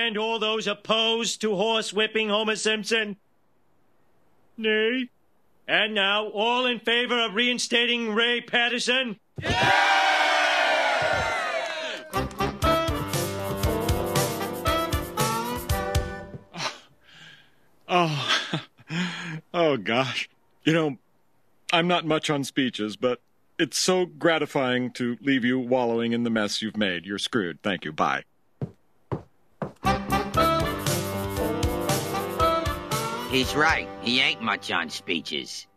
And all those opposed to horsewhipping Homer Simpson? Nay. And now, all in favor of reinstating Ray Patterson? Oh, gosh. You know, I'm not much on speeches, but it's so gratifying to leave you wallowing in the mess you've made. You're screwed. Thank you. Bye. He's right. He ain't much on speeches.